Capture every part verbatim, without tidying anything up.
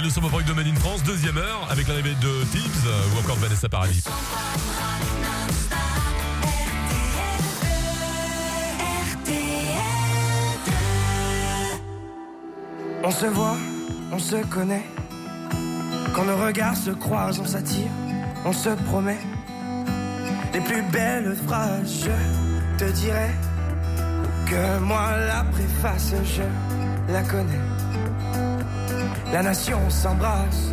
nous sommes au Parc de Made in France, deuxième heure, avec l'arrivée de Tibbs ou encore de Vanessa Paradis. On se voit, on se connaît. Quand nos regards se croisent, on s'attire, on se promet. Les plus belles phrases, je te dirai que moi la préface, je la connais. La nation s'embrasse.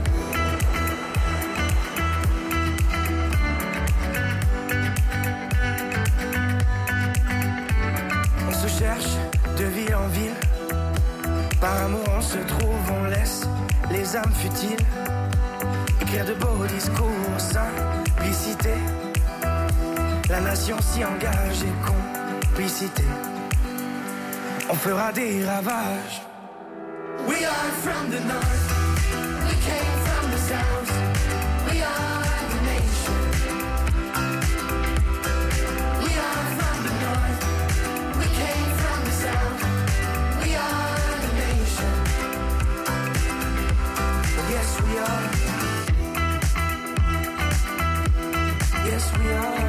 On se cherche de ville en ville. Par amour on se trouve, on laisse les âmes futiles écrire de beaux discours, simplicité. La nation s'y engage et complicité. On fera des ravages. We are from the north, we came from the south, we are the nation. We are from the north, we came from the south, we are the nation. Yes we are, yes we are.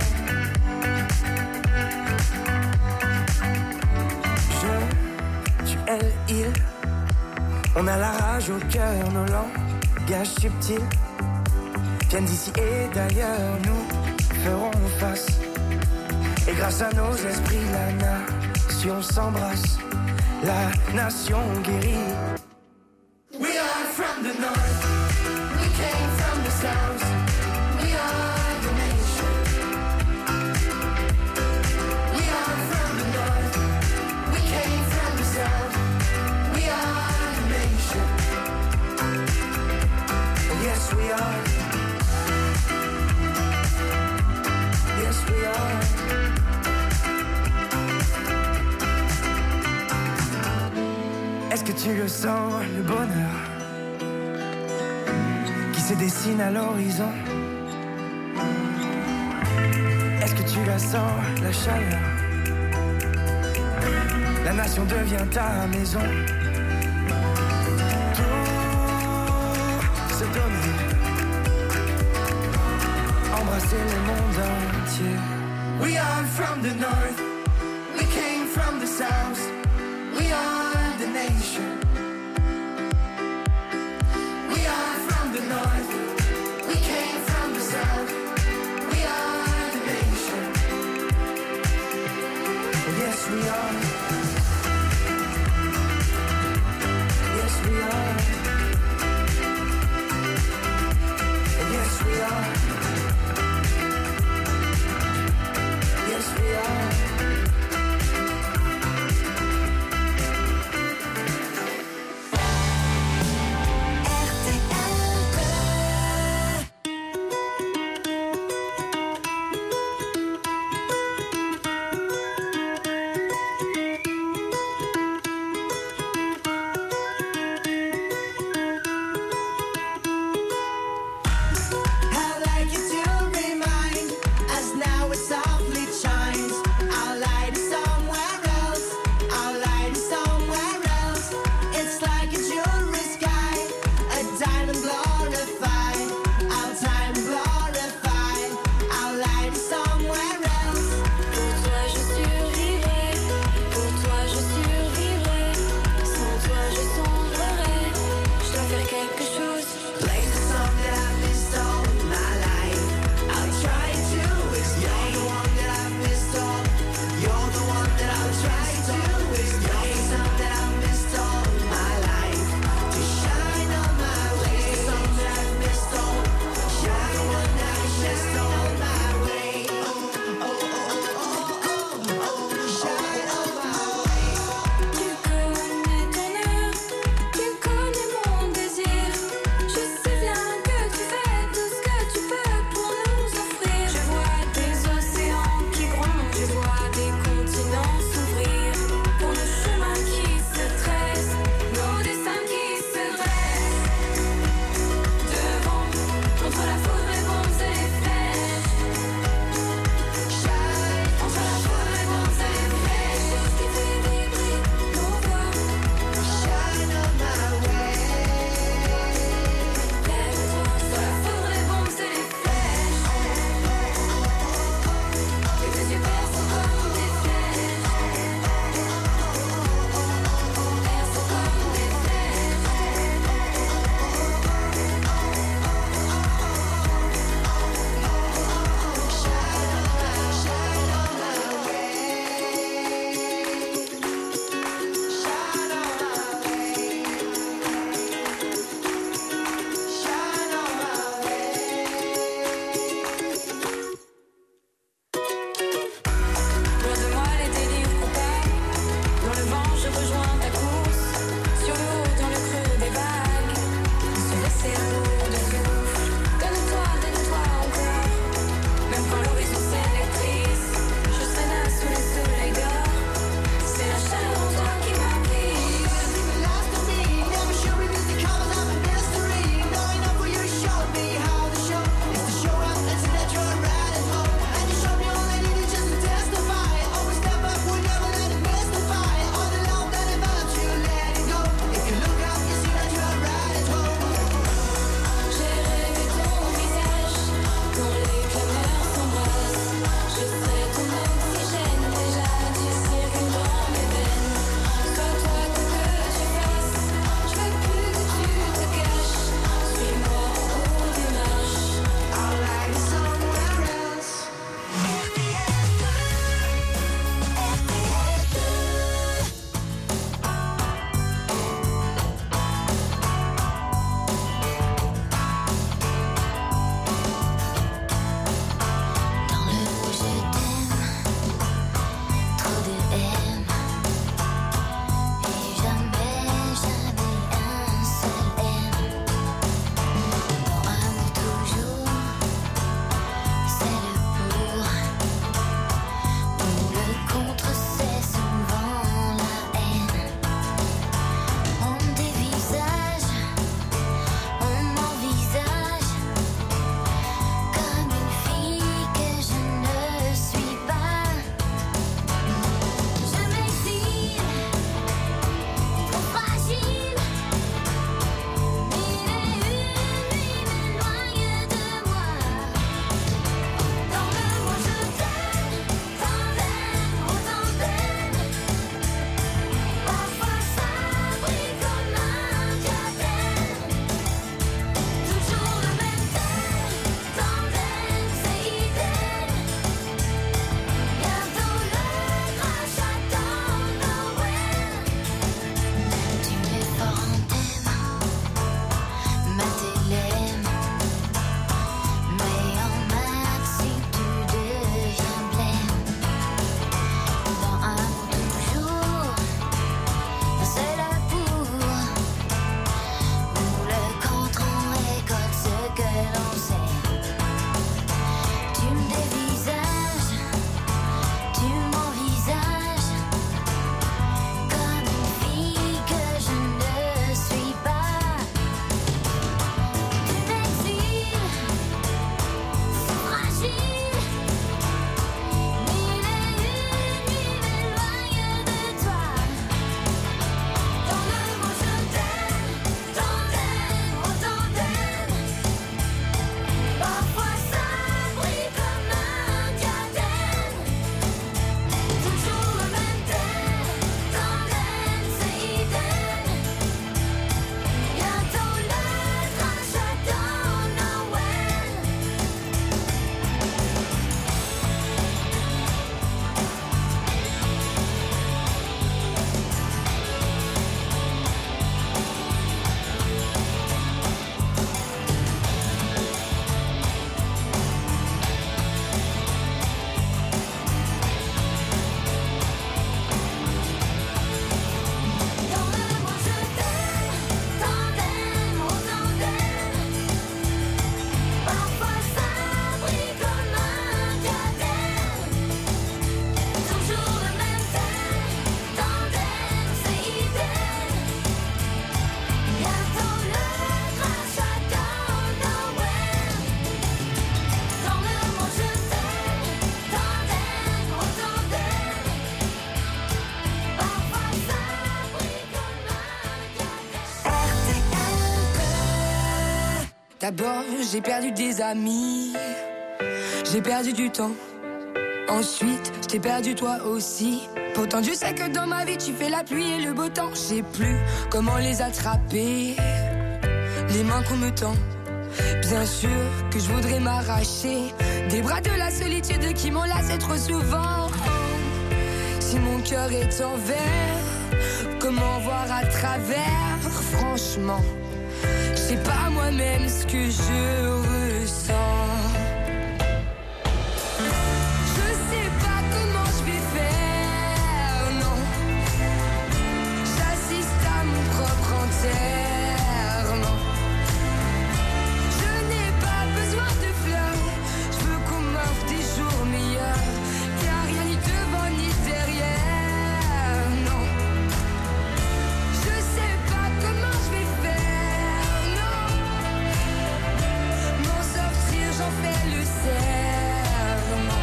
Je, tu, elle, il. On a la rage au cœur, nos langages subtils viennent d'ici et d'ailleurs, nous ferons face. Et grâce à nos esprits, la nation s'embrasse, la nation guérit. We are from the north, we came from the south, we are the nation. We are from the north, we came from the south, we are. Yes we are. Yes we are. Est-ce que tu le sens, le bonheur qui se dessine à l'horizon? Est-ce que tu la sens, la chaleur? La nation devient ta maison. Se donner, embrasser le monde entier. We are from the north, we came from the south, we are the nation. We are from the north, we came from the south, we are the nation. Yes we are. Yes we are. Yes we are. Yes we are. D'abord, j'ai perdu des amis, j'ai perdu du temps. Ensuite, je t'ai perdu toi aussi. Pourtant, je sais que dans ma vie, tu fais la pluie et le beau temps. Je sais plus comment les attraper, les mains qu'on me tend. Bien sûr que je voudrais m'arracher des bras de la solitude qui m'enlacent trop souvent. Si mon cœur est en verre, comment voir à travers? Franchement, je sais pas moi-même ce que je ressens. Je sais pas comment je vais faire, non. J'assiste à mon propre enterrement. Je n'ai pas besoin de fleurs, je veux qu'on m'offre des jours meilleurs. Y'a rien ni devant ni derrière, non. Je sais pas comment je vais faire, non. M'en sortir, j'en fais le serment.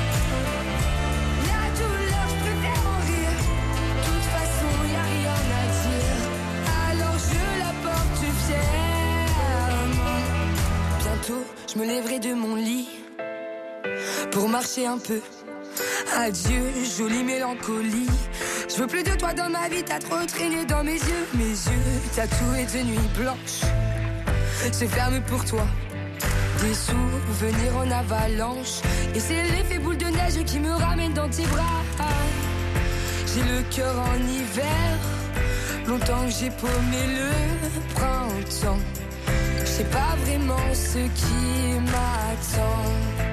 La douleur, je préfère en rire. De toute façon, y'a rien à dire. Alors je la porte fièrement. Bientôt, je me lèverai de mon lit pour marcher un peu. Adieu, jolie mélancolie. Je veux plus de toi dans ma vie, t'as trop traîné dans mes yeux. Mes yeux, tatoués de nuit blanche, se ferment pour toi. Des souvenirs en avalanche, et c'est l'effet boule de neige qui me ramène dans tes bras. J'ai le cœur en hiver, longtemps que j'ai paumé le printemps. Je sais pas vraiment ce qui m'attend.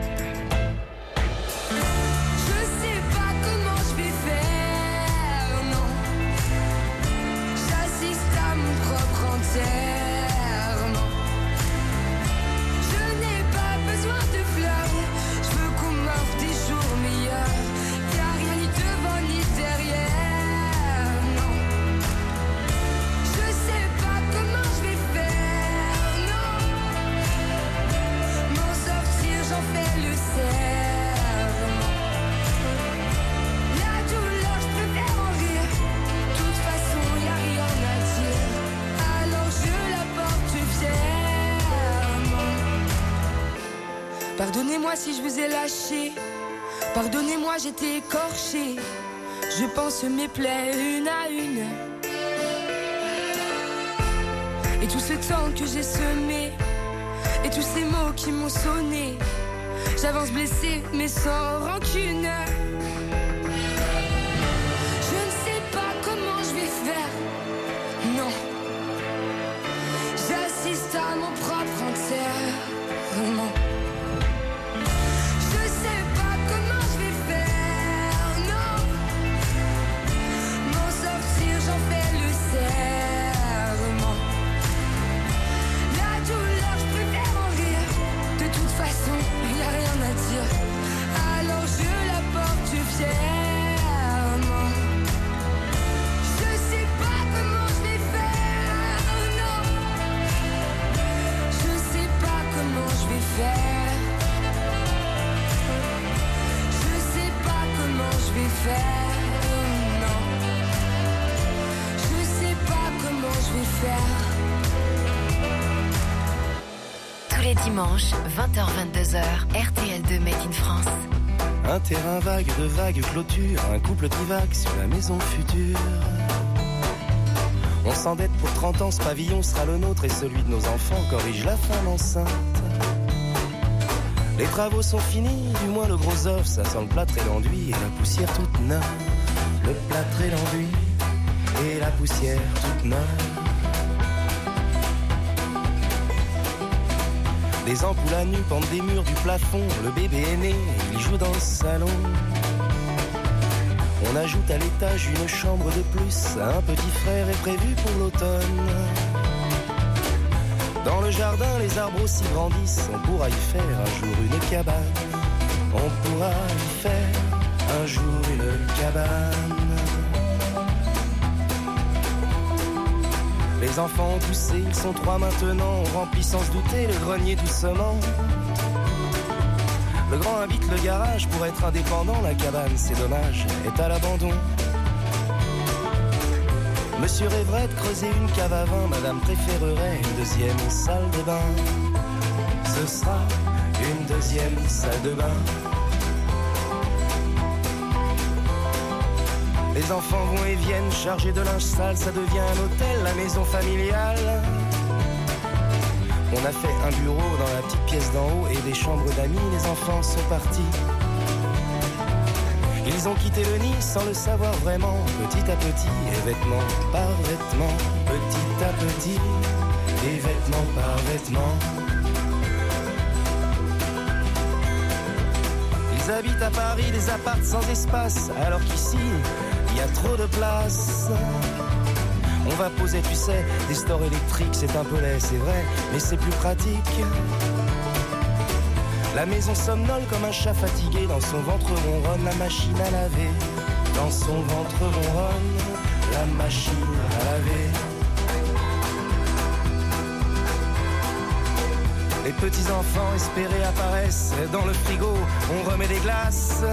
Je sais pas comment je vais faire, non. J'assiste à mon propre enterrement. Je n'ai pas besoin de fleurs, je veux qu'on m'offre des jours meilleurs. Y'a rien ni devant ni derrière, non. Je sais pas comment je vais faire, non. M'en sortir, j'en fais le serment. La douleur, je préfère en rire. De toute façon, y'a rien à dire. Alors je la porte fièrement. Pardonnez-moi si je vous ai lâché. Pardonnez-moi, j'étais écorché. Je pense mes plaies une à une. Et tout ce temps que j'ai semé, et tous ces mots qui m'ont sonné. J'avance blessée mais sans rancune. Je ne sais pas comment je vais faire, non. J'assiste à mon propre enterrement. Je sais pas comment je vais faire, non. M'en sortir, j'en fais le serment. La douleur, je préfère en rire. De toute façon, y'a rien à dire. Alors je la porte fièrement. Je sais pas comment je vais faire, non. Je sais pas comment je vais faire. Je sais pas comment je vais faire, non. Je sais pas comment je vais faire. Tous les dimanches, vingt heures vingt-deux heures, R T L deux Made in France. Un terrain vague de vagues clôtures, un couple divague sur la maison future. On s'endette pour trente ans, ce pavillon sera le nôtre et celui de nos enfants corrige la femme enceinte. Les travaux sont finis, du moins le gros œuf, ça sent le plâtre et l'enduit et la poussière toute neuve. Le plâtre et l'enduit et la poussière toute neuve. Des ampoules à nu pendent des murs du plafond. Le bébé est né, il joue dans le salon. On ajoute à l'étage une chambre de plus. Un petit frère est prévu pour l'automne. Dans le jardin, les arbres aussi grandissent. On pourra y faire un jour une cabane. On pourra y faire un jour une cabane. Les enfants ont poussé, ils sont trois maintenant. On remplit sans se douter le grenier doucement. Le grand habite le garage pour être indépendant. La cabane, c'est dommage, est à l'abandon. Monsieur rêverait de creuser une cave à vin, madame préférerait une deuxième salle de bain. Ce sera une deuxième salle de bain. Les enfants vont et viennent chargés de linge sale, ça devient un hôtel, la maison familiale. On a fait un bureau dans la petite pièce d'en haut et des chambres d'amis, les enfants sont partis. Ils ont quitté le nid sans le savoir vraiment, petit à petit, et vêtement par vêtement, petit à petit, et vêtement par vêtement. Ils habitent à Paris des apparts sans espace, alors qu'ici, il y a trop de place. On va poser, tu sais, des stores électriques, c'est un peu laid, c'est vrai, mais c'est plus pratique. La maison somnole comme un chat fatigué, dans son ventre ronronne la machine à laver. Dans son ventre ronronne la machine à laver. Les petits enfants espérés apparaissent, dans le frigo on remet des glaces.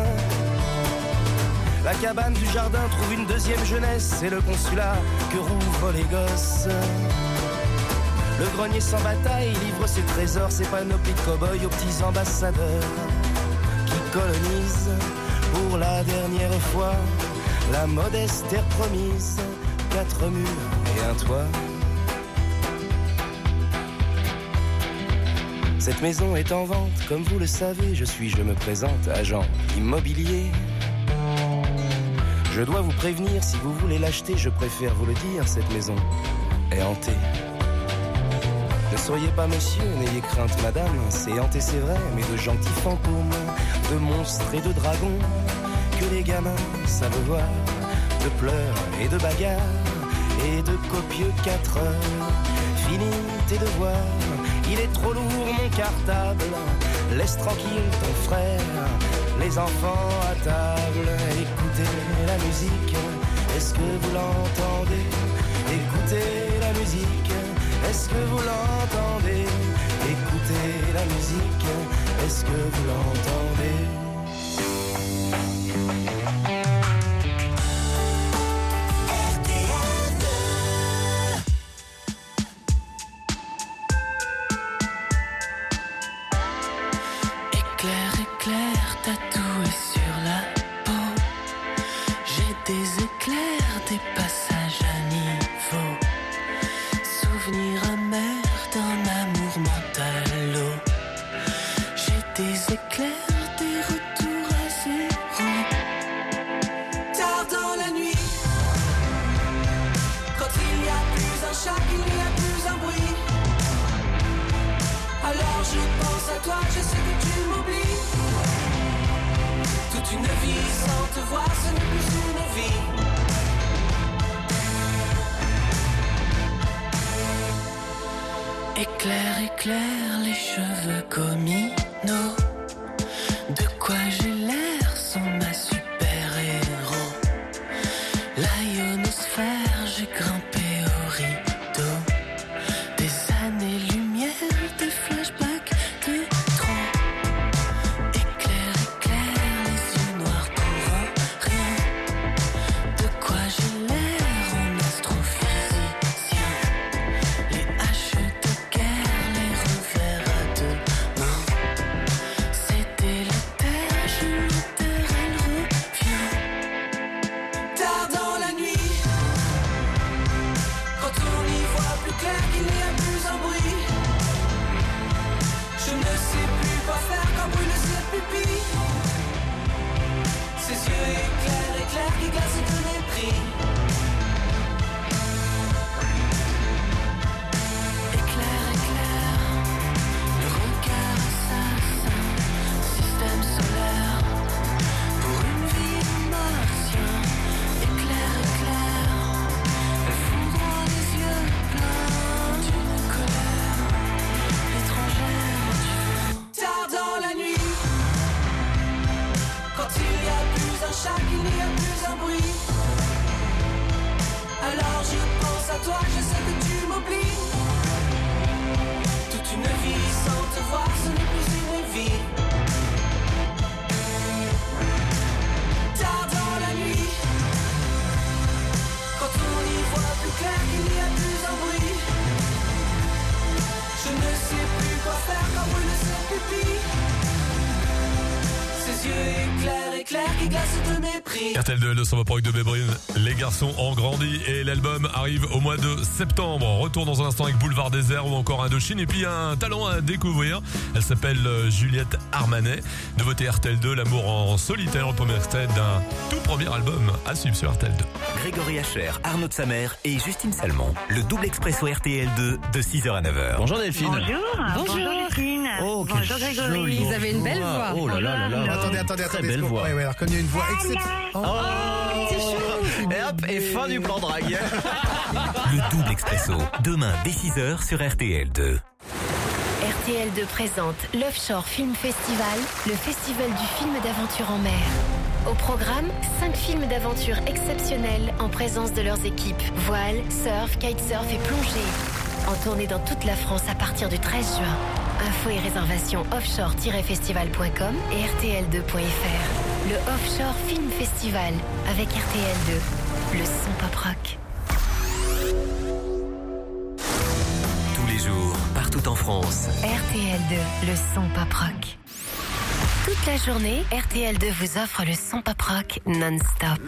La cabane du jardin trouve une deuxième jeunesse, c'est le consulat que rouvrent les gosses. Le grenier sans bataille livre ses trésors, ses panoplies de cow-boys aux petits ambassadeurs qui colonisent pour la dernière fois la modeste terre promise, quatre murs et un toit. Cette maison est en vente, comme vous le savez, je suis, je me présente, agent immobilier. Je dois vous prévenir, si vous voulez l'acheter, je préfère vous le dire, cette maison est hantée. Ne soyez pas monsieur, n'ayez crainte madame, c'est hanté c'est vrai, mais de gentils fantômes, de monstres et de dragons, que les gamins savent voir, de pleurs et de bagarres, et de copieux quatre heures. Fini tes devoirs, il est trop lourd mon cartable, laisse tranquille ton frère, les enfants à table, écoutez la musique, est-ce que vous l'entendez? Écoutez la musique, est-ce que vous l'entendez? Écoutez la musique, est-ce que vous l'entendez? Éclair, éclair, tatoué sur la peau. J'ai des éclairs, des passages à niveau. Souvenir amer d'un amour mental à l'eau. J'ai des éclairs, des retours à zéro. Tard dans la nuit, quand il n'y a plus un chat, il n'y a plus un bruit. Alors je pense à toi, je sais que tu m'oublies. Toute une vie sans te voir, ce n'est plus une vie. Éclair, éclair, les cheveux communaux. De quoi j'ai l'air sans ma super-héros. La ionosphère, j'ai grimpé au rideau. Des années-lumière, des flashbacks de trop. Éclair, éclair, les yeux noirs pour rien. De quoi j'ai l'air en astrophysicien. Les haches de guerre, les revers à deux mains. C'est délétère, je l'enterre, elle revient. Tard dans la nuit, quand on y voit plus clair qu'il n'y a plus un bruit. Je ne sais plus quoi faire quand brûle ses pupilles. Ses yeux éclairent, éclairent qui glacent de mépris. Éclair, éclair, le regard assassin, système solaire, pour une vie martien. Éclair, éclair, le foudre des yeux pleins d'une colère étrangère du vent. Tard dans la nuit, quand il n'y a plus un chat, qu'il n'y a plus un bruit. Alors je pense à toi, je sais que tu m'oublies. Toute une vie sans te voir, ce n'est plus une vie. Tard dans la nuit, quand on y voit plus clair qu'il n'y a plus un bruit. Je ne sais plus quoi faire quand brûle cette pupille. Ses yeux éclairs, éclairs qui glacent de mépris. R T L deux, le son Rock de Bébrin. Les garçons ont grandi et l'album arrive au mois de septembre. Retour dans un instant avec Boulevard Désert ou encore Indochine. Et puis un talent à découvrir. Elle s'appelle Juliette Armanet. Nouveauté R T L deux, l'amour en solitaire. Le premier extrait d'un tout premier album à suivre sur R T L deux. Grégory Hacher, Arnaud de Samer et Justine Salmon. Le double expresso R T L deux de six heures à neuf heures. Bonjour Delphine. Bonjour. Bonjour. Bonjour Justine. Oh, quelle Bonjour Grégory. jolie Vous avez une belle voix. Oh là là là là. Attendez, attendez, Très attendez. belle voix. Ouais, ouais, alors comme il y a une voix exceptionnelle. Oh, et hop, et fin du plan drague. Le double expresso, demain dès six heures sur R T L deux. R T L deux présente l'Offshore Film Festival, le festival du film d'aventure en mer. Au programme, cinq films d'aventure exceptionnels en présence de leurs équipes. Voile, surf, kitesurf et plongée. En tournée dans toute la France à partir du treize juin. Infos et réservations offshore tiret festival point com et R T L deux point F R. Le Offshore Film Festival avec R T L deux. Le son pop rock. Tous les jours, partout en France. R T L deux, le son pop rock. Toute la journée, R T L deux vous offre le son pop rock non-stop.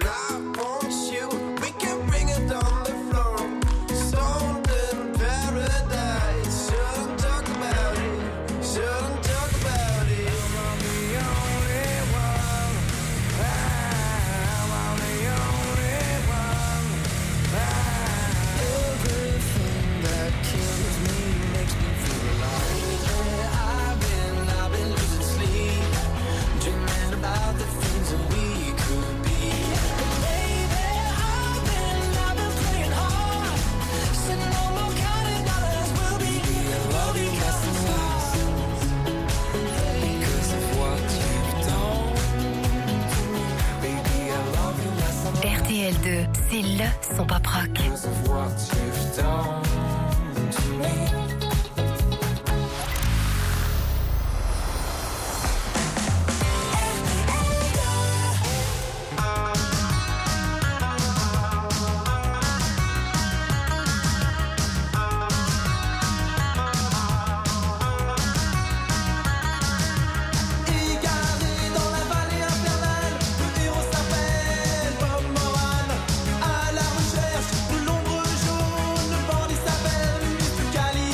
R T L deux, c'est le son pop rock. À la recherche de l'ombre jaune, le bandit s'appelle Mister Cali.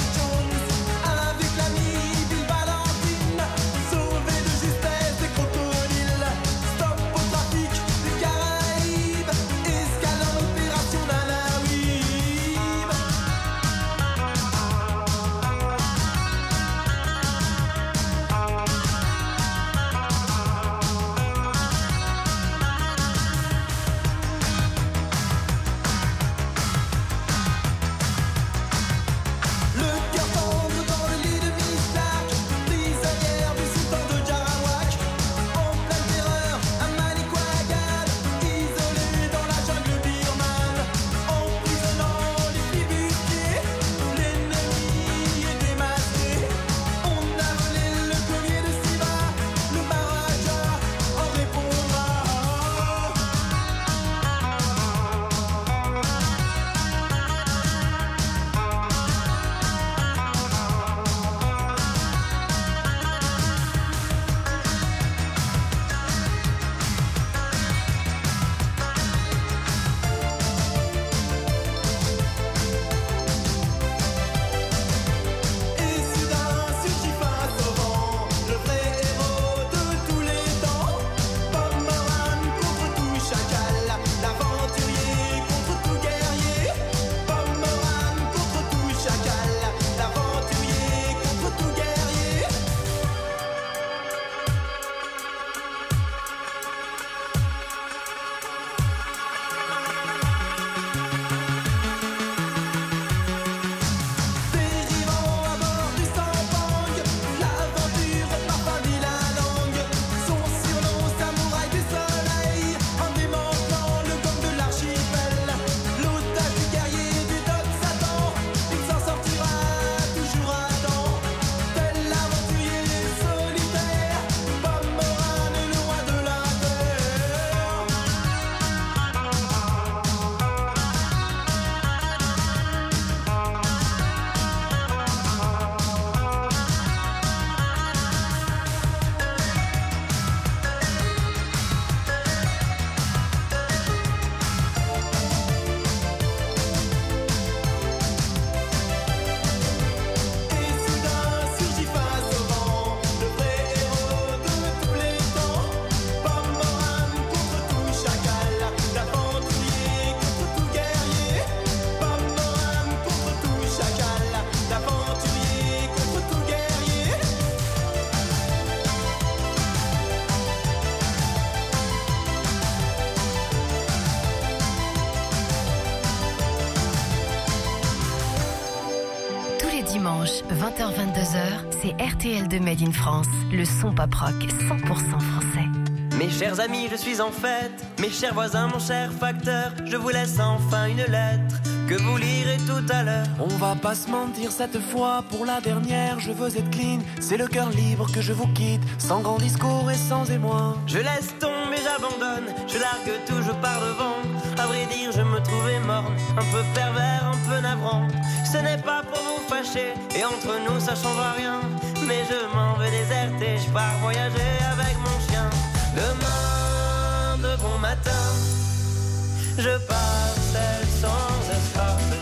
dimanche, vingt heures vingt-deux heures, c'est R T L deux Made in France. Le son pop rock cent pour cent français. Mes chers amis, je suis en fête. Mes chers voisins, mon cher facteur, je vous laisse enfin une lettre que vous lirez tout à l'heure. On va pas se mentir cette fois, pour la dernière, je veux être clean. C'est le cœur libre que je vous quitte, sans grand discours et sans émoi. Je laisse tomber, j'abandonne, je largue tout, je pars devant. À vrai dire, je me trouvais morne, un peu pervers, un peu navrant. Ce n'est pas pour vous fâcher, et entre nous ça changera rien. Mais je m'en vais déserter, je pars voyager avec mon chien. Demain, de bon matin, je pars seul sans escorte.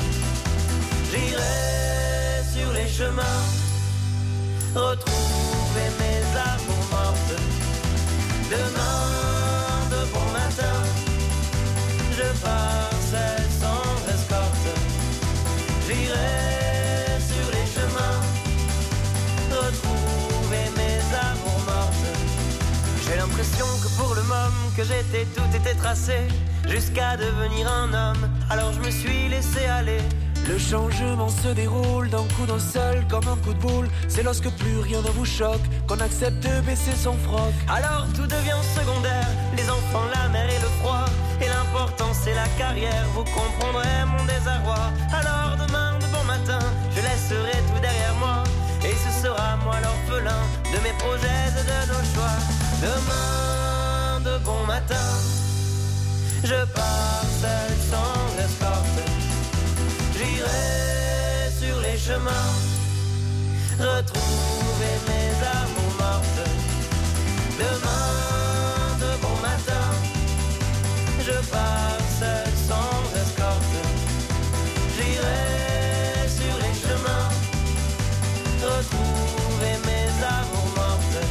J'irai sur les chemins, retrouver mes amours mortes. Demain, de bon matin, je pars seul sans escorte. J'irai sur les chemins, retrouver mes amours mortes. J'ai l'impression que pour le moment que j'étais, tout était tracé, jusqu'à devenir un homme. Alors je me suis laissé aller. Le changement se déroule d'un coup d'un seul comme un coup de boule. C'est lorsque plus rien ne vous choque qu'on accepte de baisser son froc. Alors tout devient secondaire, les enfants, la mer et le froid. Et l'important c'est la carrière, vous comprendrez mon désarroi. Alors demain de bon matin, je laisserai tout derrière moi. Et ce sera moi l'orphelin de mes projets et de nos choix. Demain de bon matin, je pars seul sans escorte. J'irai sur les chemins, retrouver mes amours mortes. Demain de bon matin, je pars seul sans escorte. J'irai sur les chemins, retrouver mes amours mortes.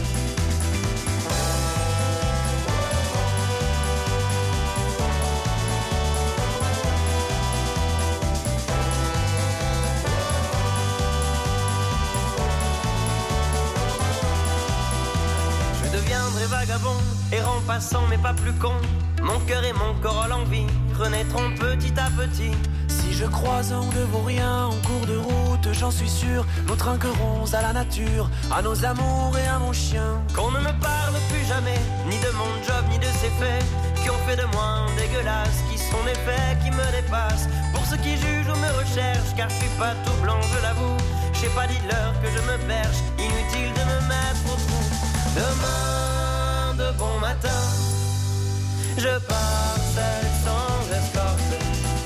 Vagabond, errant passant mais pas plus con. Mon cœur et mon corps à l'envie renaîtront petit à petit. Si je croise un de vos riens en cours de route, j'en suis sûr, nous trinquerons à la nature, à nos amours et à mon chien. Qu'on ne me parle plus jamais, ni de mon job, ni de ses faits, qui ont fait de moi un dégueulasse, qui sont des faits qui me dépassent. Pour ceux qui jugent ou me recherchent, car je suis pas tout blanc, je l'avoue. Je sais pas, dites-leur que je me perche, inutile de me mettre au trou. Demain de bon matin, je pars seul sans escorte.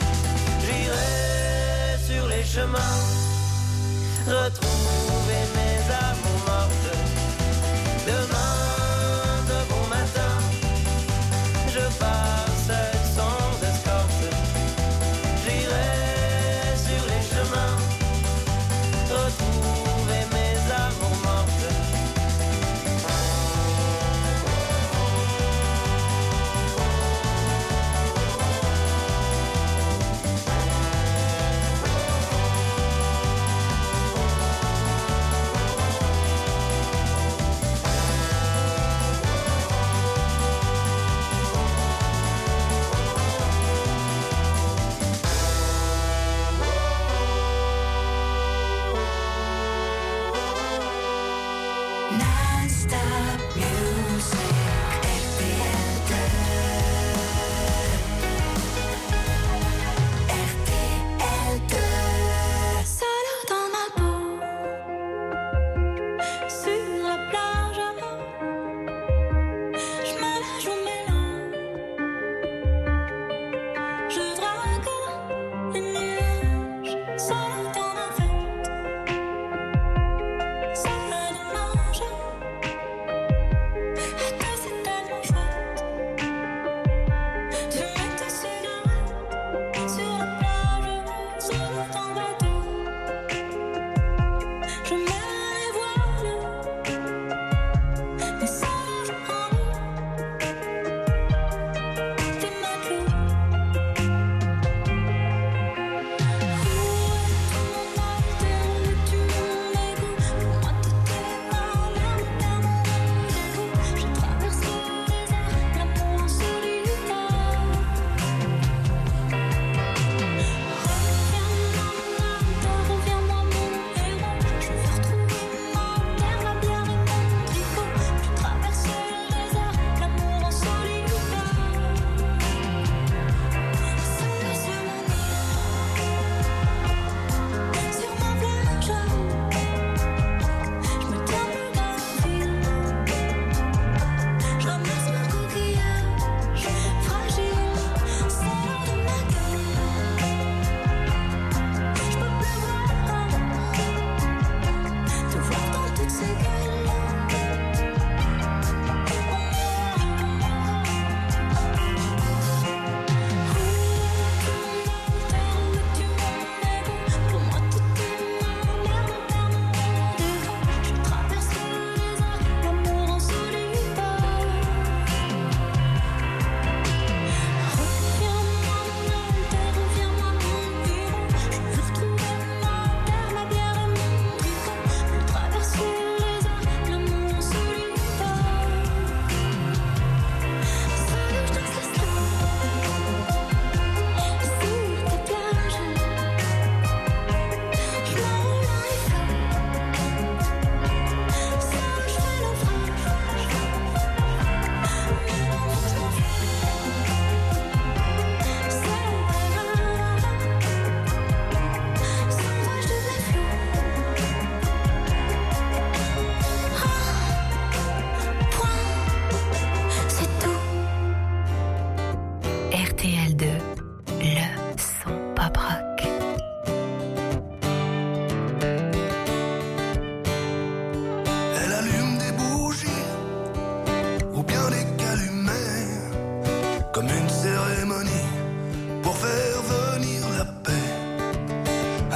J'irai sur les chemins, retrouver mes amours mortes. Demain de bon matin, je pars seul sans escorte. J'irai sur les chemins, retrouver mes amours mortes.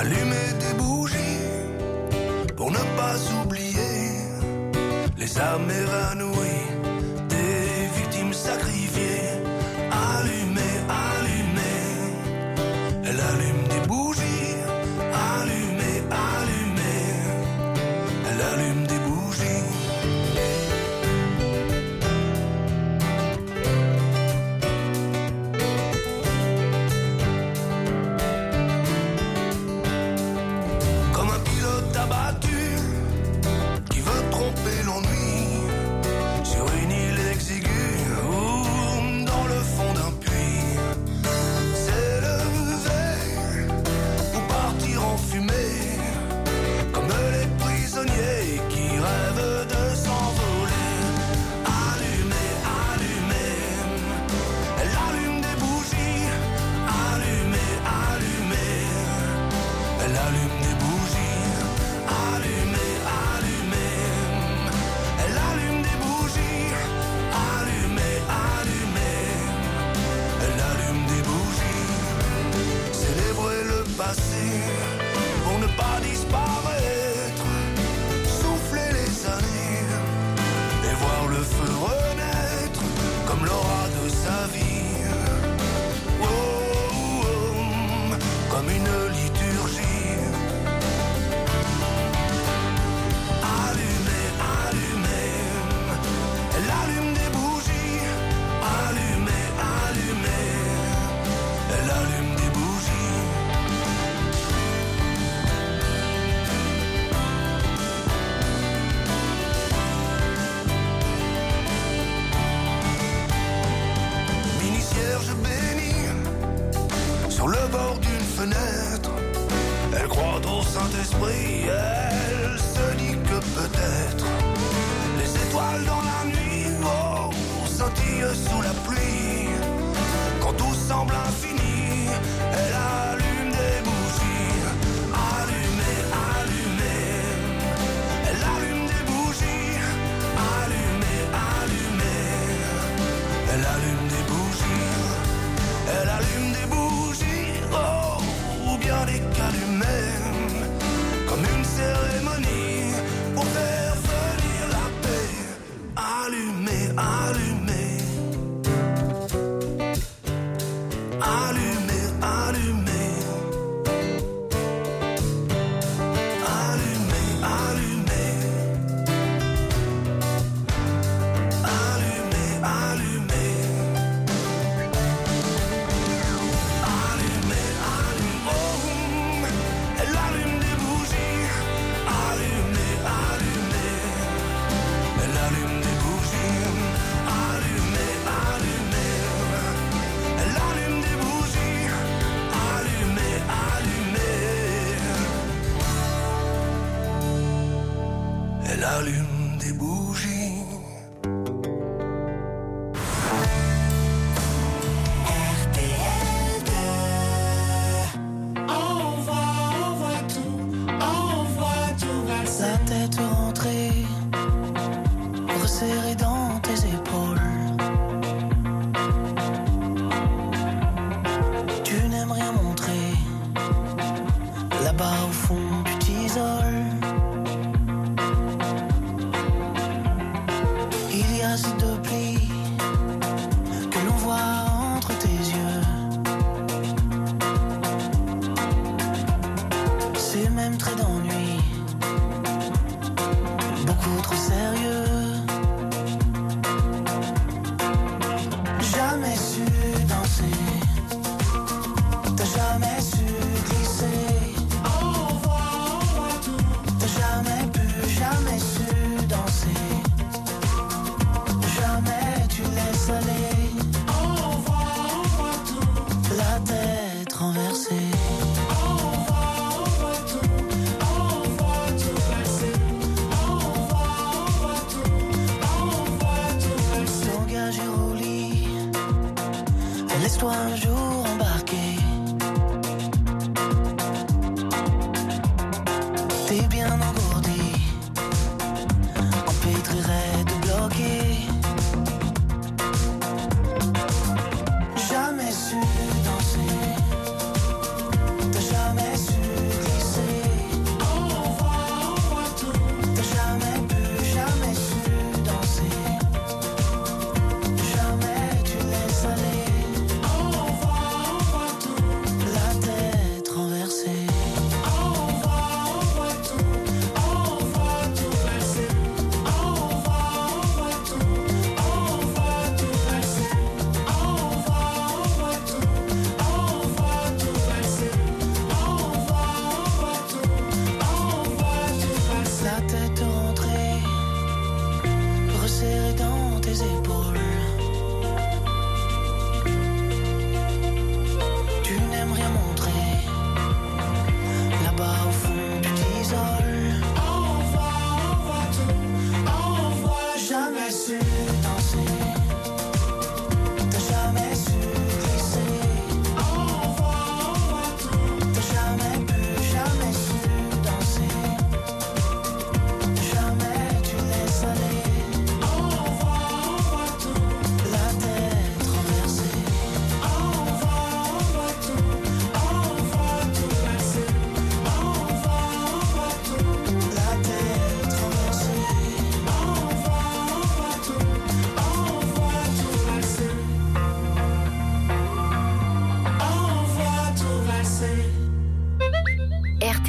allumer des bougies pour ne pas oublier les âmes évanouies des victimes sacrifiées. Allumer, allumer, elle allume des bougies. Allumer, allumer, elle allume des bougies. Comme un pilote abattu qui veut tromper l'ennui sur une île exiguë ou dans le fond d'un puits. S'élever ou partir en fumée comme les prisonniers qui rêvent de s'envoler. Allumer, allumer, elle allume des bougies. Allumer, allumer, elle allume des bougies. Allumer, allumer, elle allume des bougies. Allumer, allumer, elle allume des bougies. Célébrer le passé pour ne pas disparaître. Souffler les années et voir le feu renaître comme l'aura de sa vie. Oh, oh, oh, comme une liturgie. Allumer, allumer, elle allume des bougies. Allumer, allumer, elle allume des bougies. Mini cierge béni sur le bord d'une fenêtre. Elle croit au Saint-Esprit, elle se dit que peut-être les étoiles dans la nuit, oh, scintillent sous la pluie. Quand tout semble infini, elle allume des bougies. Allumer, allumer, elle allume des bougies. Allumer, allumer, elle allume des bougies. Elle allume des bougies, oh, ou bien des calumets, comme une cérémonie pour faire venir la paix. Allumer, allumer, allumer, allumer, allumer, allumer, allumer, allumer. Allumer, allume, oh, elle allume des bougies. Allumer, allumer, elle allume des bougies. Allumer, allumer, elle allume des bougies. Allumer, allumer, elle allume des bougies. La tête rentrée, resserrée dans tes épaules. Tu n'aimes rien montrer. Là-bas au fond, tu t'isoles. Il y a ces deux plis que l'on voit entre tes yeux. Ces mêmes traits d'ennui, beaucoup trop sérieux. Jamais su danser, t'as jamais su glisser. Envoie, envoie tout. T'as jamais pu, jamais su danser. Jamais tu laisses aller. Envoie, envoie tout. La tête renversée. Laisse-toi un jour embarquer. T'es bien engourdi, empêtrerait de bloquer. Jamais su danser, t'as jamais su glisser.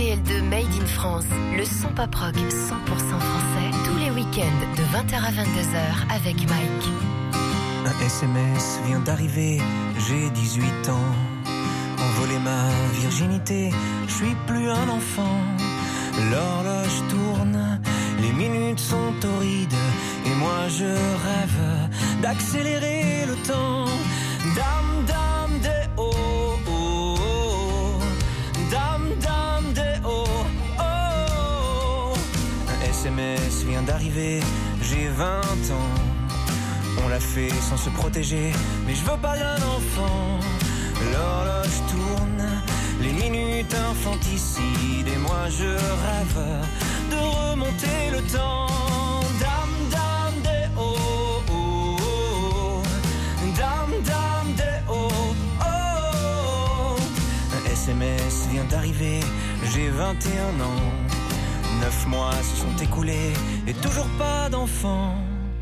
T L deux Made in France, le son pop rock cent pour cent français, tous les week-ends de vingt heures à vingt-deux heures avec Mike. Un S M S vient d'arriver, j'ai dix-huit ans. Envolé ma virginité, je suis plus un enfant. L'horloge tourne, les minutes sont torrides, et moi je rêve d'accélérer le temps. Dame, dame, des oh, oh, oh. Dame, dame, des oh, oh, oh. Un S M S vient d'arriver, j'ai vingt ans. On l'a fait sans se protéger, mais je veux pas d'un enfant. L'horloge tourne, les minutes infanticides, et moi je rêve de remonter le temps. Dame, dame, des oh, oh, oh. Dame, dame, des oh, oh, oh. Un S M S vient d'arriver, j'ai vingt et un ans. Neuf mois se sont écoulés, et toujours pas d'enfant.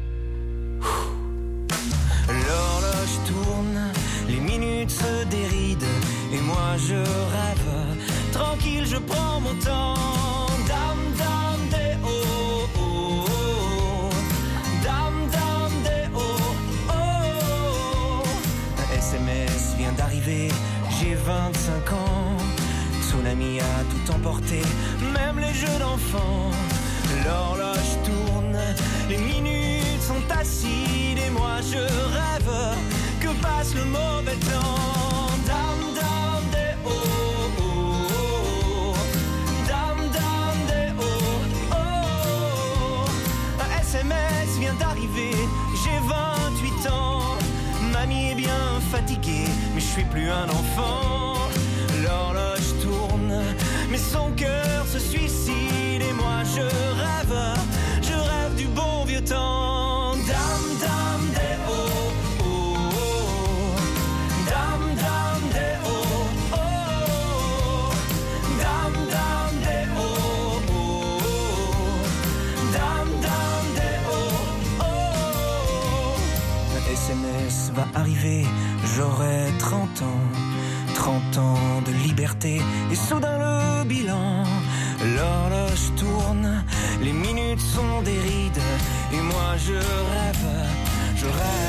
L'horloge tourne, les minutes se dérident, et moi je rêve, tranquille je prends mon temps. Dame, dame, des oh, oh, oh. Dame, dame, des oh, oh, oh. Un S M S vient d'arriver, j'ai vingt-cinq ans. Tsunami a tout emporté, même les jeux d'enfants. L'horloge tourne, les minutes sont acides, et moi je rêve que passe le mauvais temps. Dame, dame, des oh, oh, oh. Dame, dame, des oh, oh, oh. Un S M S vient d'arriver, j'ai vingt-huit ans. Mamie est bien fatiguée, mais je suis plus un enfant. L'horloge tourne, mais son cœur se suicide, et moi je rêve, je rêve du bon vieux temps. Dame, dame, des oh, oh, oh. Dame, dame, des oh, oh, oh. Dame, dame, des oh, oh, oh. Dame, dame, des oh, oh, oh. Un S M S va arriver, j'aurai trente ans. Trente ans de liberté, et soudain le bilan. L'horloge tourne, les minutes sont des rides, et moi je rêve, je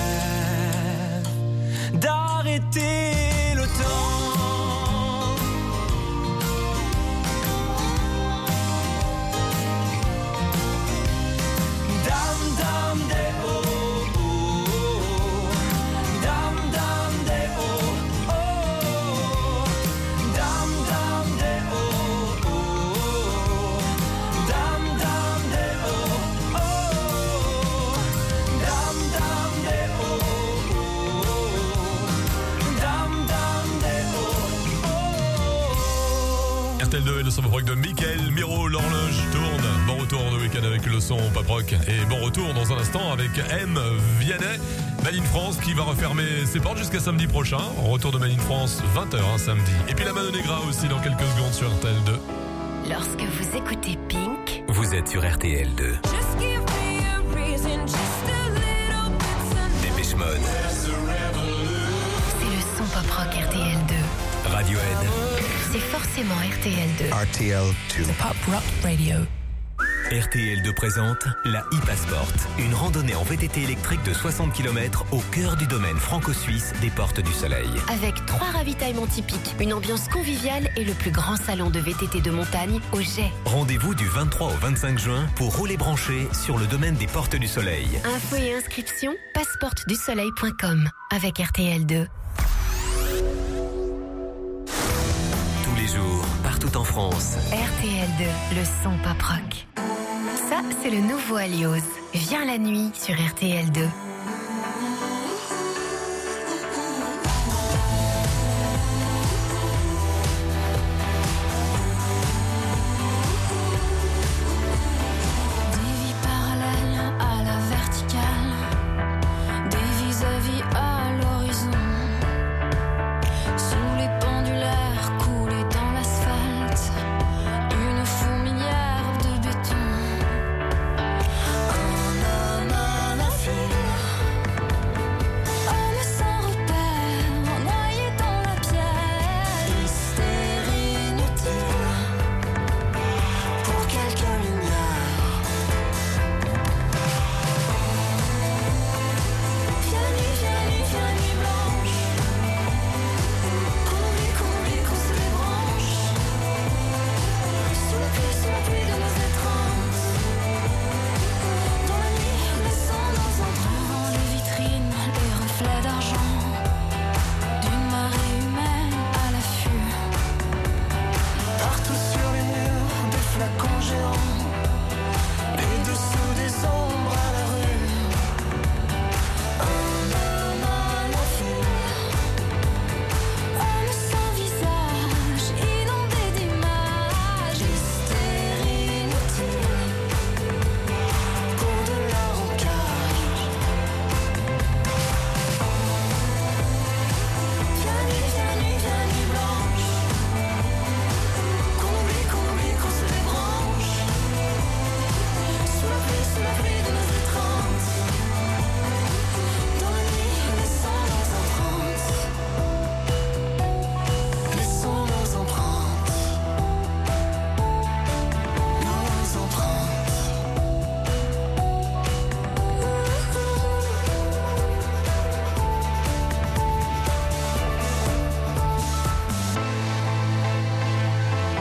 rêve d'arrêter le temps. Dame, dame, des oh, oh, oh. Dame, dame, des oh, oh, oh. Dame, dame, des oh, oh, oh. Dame, dame, des oh, oh, oh. Dame, dame, des oh, oh, oh. Dame, dame, des oh, oh, oh. R T L deux et le son pop rock de Mickaël Miro, l'horloge tourne. Bon retour de week-end avec le son pop rock, et bon retour dans un instant avec M. Vianney. Made in France qui va refermer ses portes jusqu'à samedi prochain. Retour de Made in France, vingt heures un samedi. Et puis la Mano Negra aussi dans quelques secondes sur R T L deux. Lorsque vous écoutez Pink, Vous êtes sur R T L deux. Dépêche Mode, c'est le son pop rock R T L deux. Radiohead, C'est forcément R T L deux. R T L deux. Pop rock radio. R T L deux présente la e-Passport, une randonnée en V T T électrique de soixante kilomètres au cœur du domaine franco-suisse des Portes du Soleil. Avec trois ravitaillements typiques, une ambiance conviviale et le plus grand salon de V T T de montagne au Jet. Rendez-vous du vingt-trois au vingt-cinq juin pour rouler branché sur le domaine des Portes du Soleil. Infos et inscriptions, passeporte du soleil point com avec R T L deux. Tous les jours, partout en France. R T L deux, le son pop rock. Ça, c'est le nouveau Alios. Viens la nuit sur R T L deux. Un homme, un film.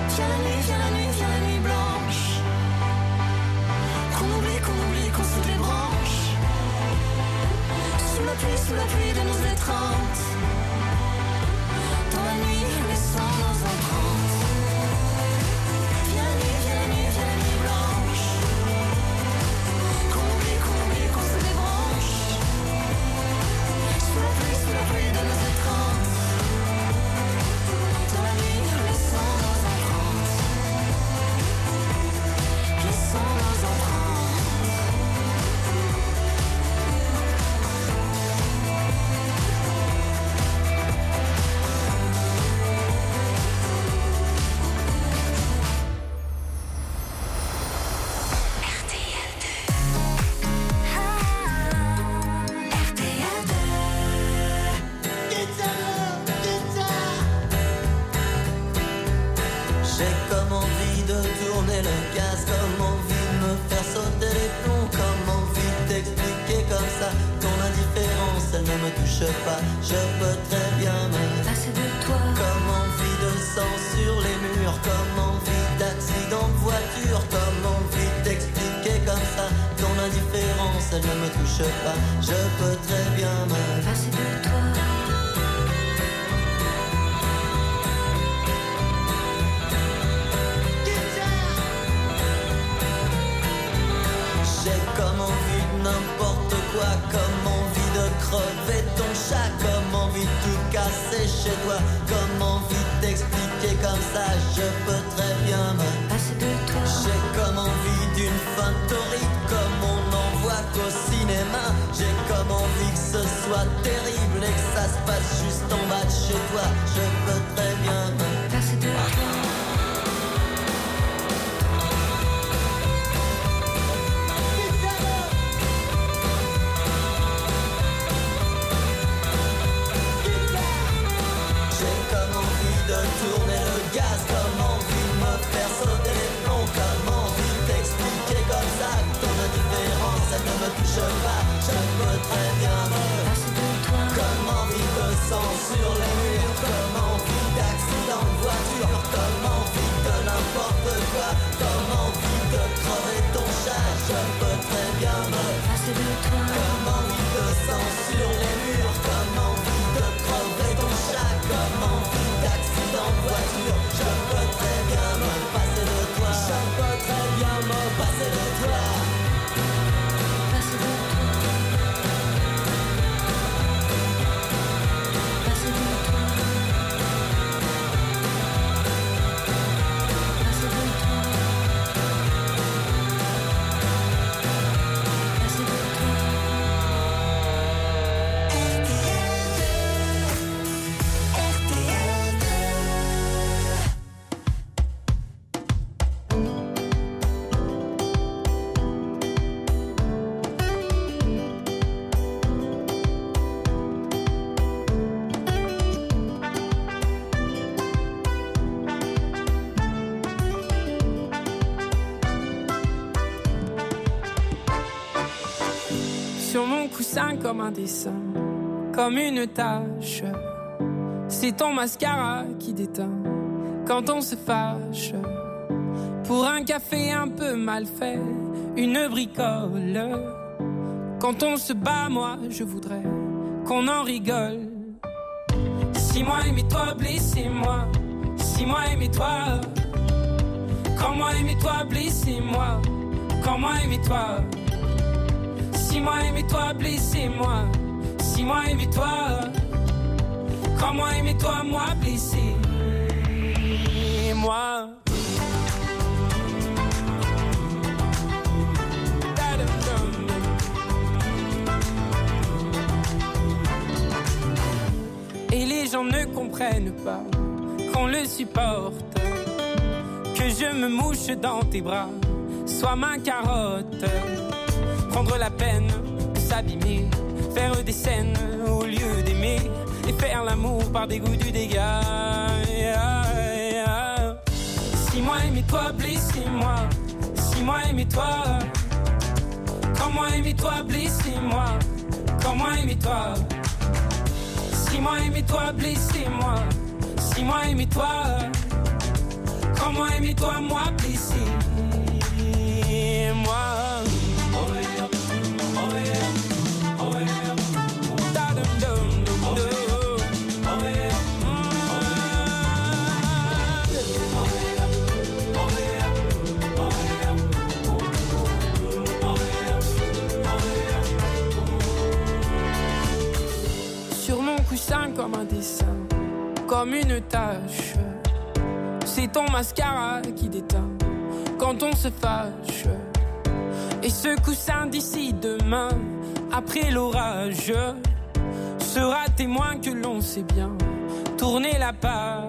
Viens la nuit, viens la nuit, viens la nuit blanche. Qu'on oublie, qu'on oublie, qu'on se débranche. Sous la pluie, sous la pluie de nos étreintes. Dans la nuit, laissant nos empreintes. Viens la nuit, viens la nuit, viens la nuit blanche. Qu'on oublie, qu'on oublie, qu'on se débranche. Sous la pluie, sous la pluie de nos étreintes. Dans la nuit, laissant nos empreintes. Laissant nos empreintes. Pas, je peux très bien me passer de toi. Comme envie de sang sur les murs, comme envie d'accident de voiture, comme envie d'expliquer comme ça ton indifférence, elle ne me touche pas. Je peux très bien me passer de toi. J'ai comme envie de n'importe quoi, comme envie de crever ton chat, comme envie de tout casser chez toi, comme envie de t'expliquer comme ça, je peux très bien me passer de toi. J'ai comme envie d'une fin torride, comme on n'en voit qu'au cinéma. J'ai comme envie que ce soit terrible et que ça se passe juste en bas de chez toi. Je peux très bien me passer de toi. Tourner le gaz, comme envie de me faire sauter les plombs, comme envie de t'expliquer comme ça que ton indifférence elle ne me touche pas. Je peux très bien me passer de toi. Comme envie de sang sur les murs, comme envie d'accident de voiture, comme envie de n'importe quoi, comme envie de crever ton chat. Je peux très bien me passer de toi. Comme envie de sang sur les murs, comme envie de crever ton chat, comme envie d'accident de voiture. Je peux très bien me passer de toi. Je peux très bien me passer de toi. Passer de toi. Passer de toi. Passer de toi. Passer de toi. Sur mon coussin comme un dessin, comme une tache. C'est ton mascara qui déteint quand on se fâche. Pour un café un peu mal fait, une bricole. Quand on se bat, moi je voudrais qu'on en rigole. Si moi aimais-toi, blessez-moi. Si moi aimais-toi. Quand moi aimais-toi, blessez-moi. Quand moi aimais-toi. Si moi aimais-toi, blessez-moi. Si moi aimais-toi. Quand moi aimais-toi, moi blessé. Et moi. Et les gens ne comprennent pas qu'on le supporte. Que je me mouche dans tes bras, sois ma carotte. Prendre la peine de s'abîmer, faire des scènes au lieu d'aimer, et faire l'amour par dégoût du dégât. Si moi aimais-toi, blessez-moi. Si moi aimais-toi. Quand moi aimais-toi, blessez-moi. Quand moi aimais-toi. Si moi aimais-toi, blessez-moi. Si moi aimais-toi. Quand Comment aimer-toi, moi, plaisir. Moi. Sur mon coussin comme un dessin, comme une tache. C'est ton mascara qui déteint quand on se fâche. Et ce coussin d'ici demain, après l'orage, sera témoin que l'on sait bien tourner la page.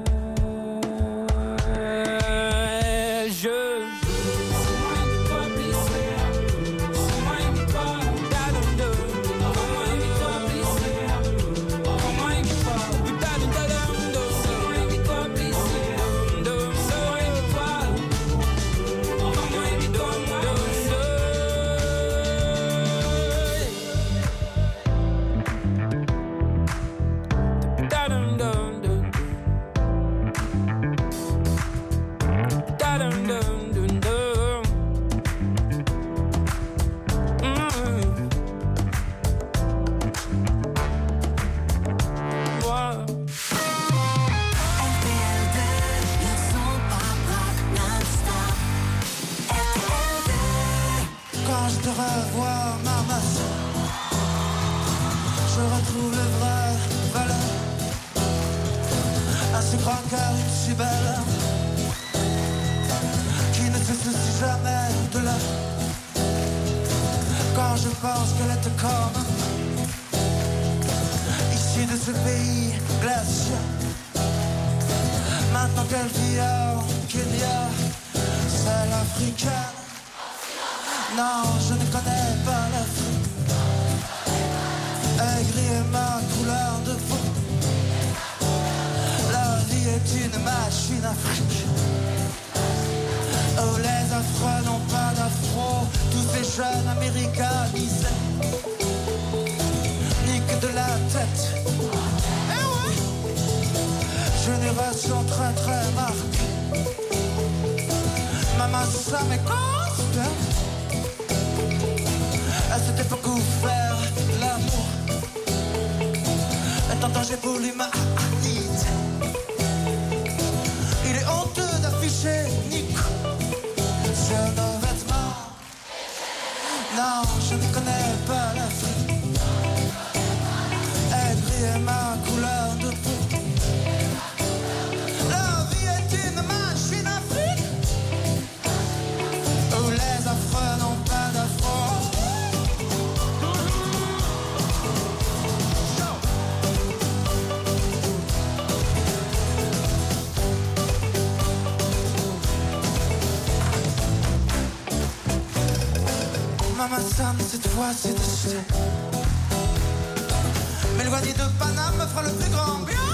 Cette fois c'est décidé. M'éloigner de Paname me fera le plus grand bien.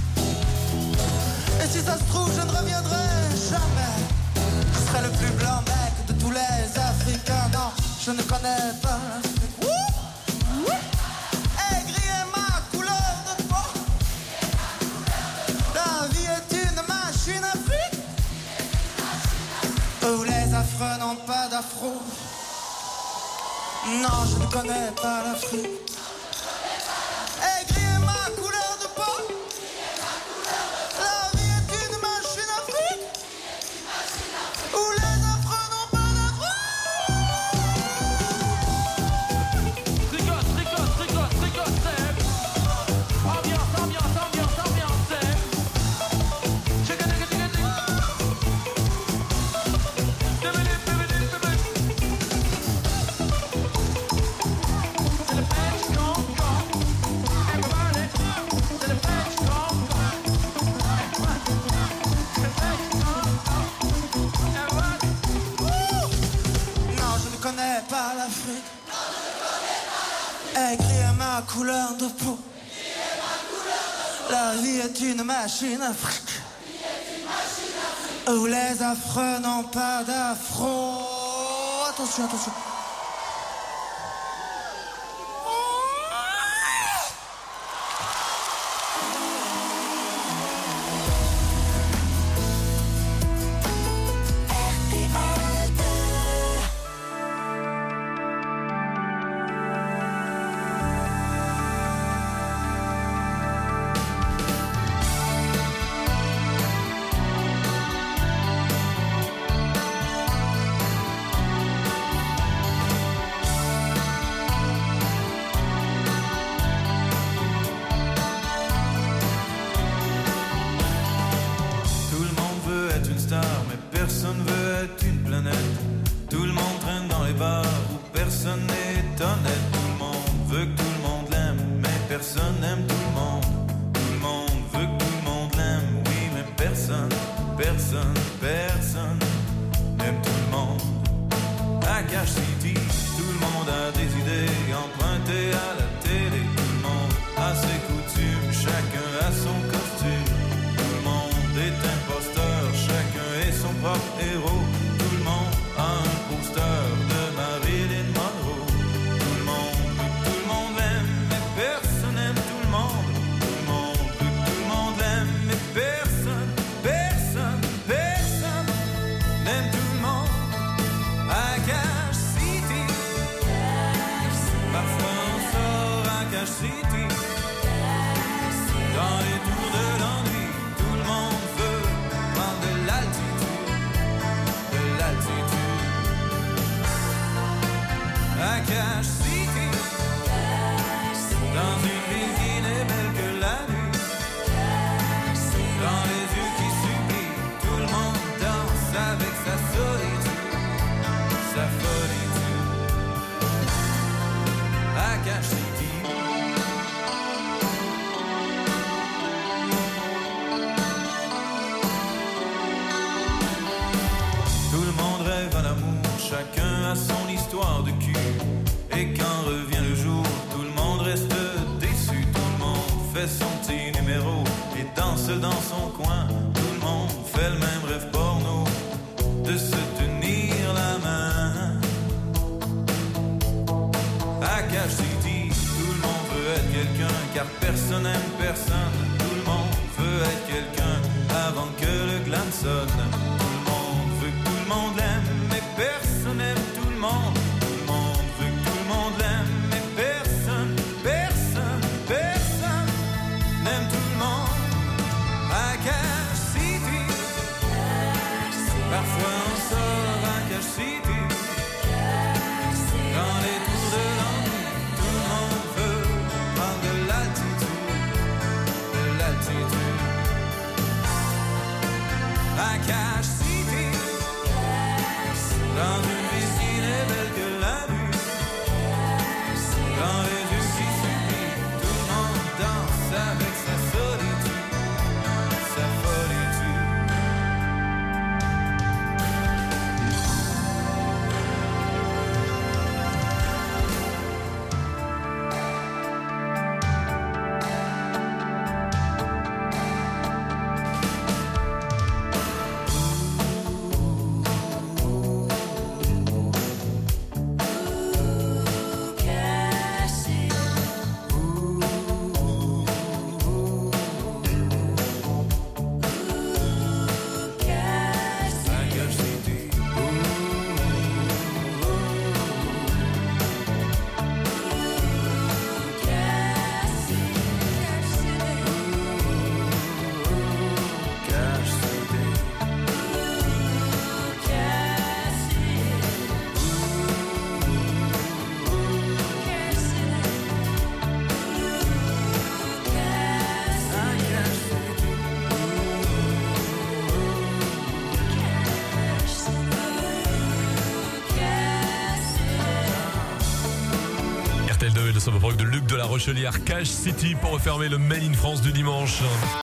Et si ça se trouve je ne reviendrai jamais. Je serai le plus blanc mec de tous les Africains. Non, je ne connais pas l'Afrique. Aigri est ma couleur de peau. La vie est une machine Afrique où les affreux n'ont pas d'afro. Non, je ne connais pas l'Afrique. Aigri est ma couleur de peau. La vie est une machine Afrique où les affreux n'ont pas d'afro. Tricote, tricote, tricote, tricote, c'est ambiance, ambiance, ambiance, ambiance, c'est chicken, chicken, chicken, chicken. Pas l'Afrique. Aigri est ma couleur de peau. La vie est une machine Afrique où les affreux n'ont pas d'afro. Attention, attention. personne n'aime tout le monde. À Cash City, tout le monde a des idées empruntées à la télé. Tout le monde a ses coutumes, chacun a son costume. Tout le monde est imposteur, chacun est son propre héros. Tout le monde a un poster de Marilyn Monroe. Tout le monde veut que tout le monde l'aime, mais personne n'aime tout le monde. Tout le monde veut que tout le monde l'aime, mais personne, personne, personne n'aime tout le monde. À Cash City, parfois on sort à Cash City. Dans les tours de l'ennui, tout le monde veut prendre de l'altitude, de l'altitude. À Cash City, dans une ville qui n'est belle que la nuit. Dans les yeux qui supplient, tout le monde danse avec sa solitude, sa solitude. À Cash City. Tout le monde rêve à l'amour, chacun a son histoire de cul. Et quand revient le jour, tout le monde reste déçu. Tout le monde fait son petit numéro et danse dans son coin. Tout le monde fait le même rêve porno, de se tenir la main. À Cash City, tout le monde veut être quelqu'un, car personne n'aime personne. Tout le monde veut être quelqu'un avant que le glam sonne. Tout le monde veut que tout le monde l'aime, mais personne n'aime tout le monde. Tout le monde veut que tout le monde l'aime, mais personne, personne, personne n'aime tout le monde. À Cash City, parfois on sort à Cash City. Dans les tours de l'ennui, tout le monde veut prendre de l'altitude, de l'altitude. À Cash City, dans une ville qui n'est belle que la nuit. Dans les yeux qui supplient, tout le monde danse avec sa solitude, sa solitude. R T L deux et le Soboprog de Luc de la Rochelière, Cash City pour refermer le Mail in France du dimanche.